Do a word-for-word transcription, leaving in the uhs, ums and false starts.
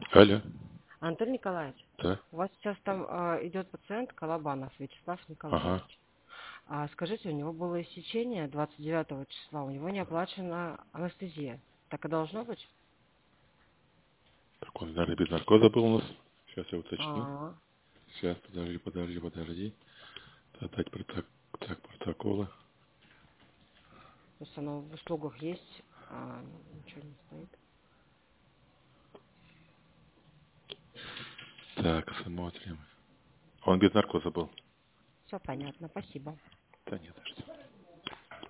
Алло. Антон Николаевич, Да. у вас сейчас там э, идет пациент Колобанов Вячеслав Ага. Николаевич. А скажите, у него было иссечение двадцать девятого числа, у него не оплачена анестезия. Так и должно быть? Так он, наверное, без наркоза был у нас. Сейчас я уточню. А, Сейчас, подожди, подожди, подожди. Отдать проток... так, протоколы. то есть оно в услугах есть, а ничего не стоит. Так, смотрим. Он без наркоза был. Все понятно, спасибо. Да нет, что.